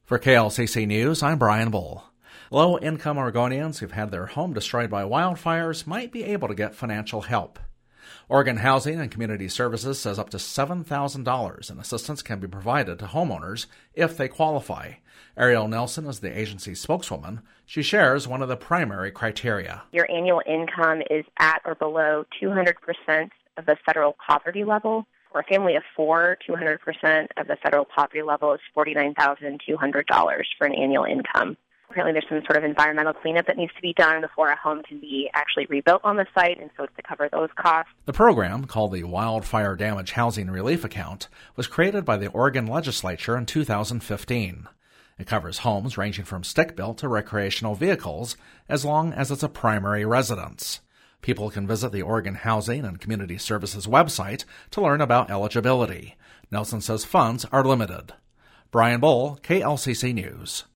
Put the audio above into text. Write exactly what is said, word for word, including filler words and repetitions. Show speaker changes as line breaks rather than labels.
For K L C C News, I'm Brian Bull. Low-income Oregonians who've had their home destroyed by wildfires might be able to get financial help. Oregon Housing and Community Services says up to seven thousand dollars in assistance can be provided to homeowners if they qualify. Ariel Nelson is the agency's spokeswoman. She shares one of the primary criteria.
Your annual income is at or below two hundred percent of the federal poverty level. For a family of four, two hundred percent of the federal poverty level is forty-nine thousand two hundred dollars for an annual income. Apparently there's some sort of environmental cleanup that needs to be done before a home can be actually rebuilt on the site, and so it's to cover those costs.
The program, called the Wildfire Damage Housing Relief Account, was created by the Oregon Legislature in two thousand fifteen. It covers homes ranging from stick-built to recreational vehicles, as long as it's a primary residence. People can visit the Oregon Housing and Community Services website to learn about eligibility. Nelson says funds are limited. Brian Bull, K L C C News.